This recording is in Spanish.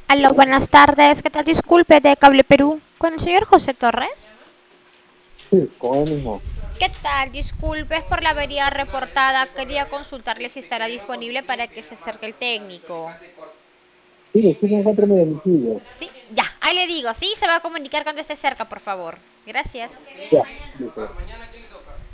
Aló, buenas tardes. ¿Qué tal? Disculpe, de Cable Perú. ¿Con el señor José Torres? Sí, con él mismo. ¿Qué tal? Disculpe por la avería reportada. Quería consultarle si estará disponible para que se acerque el técnico. Sí, sí me encuentro en mi domicilio. Sí, ya, ahí le digo. Sí, se va a comunicar cuando esté cerca, por favor. Gracias. Ya, listo.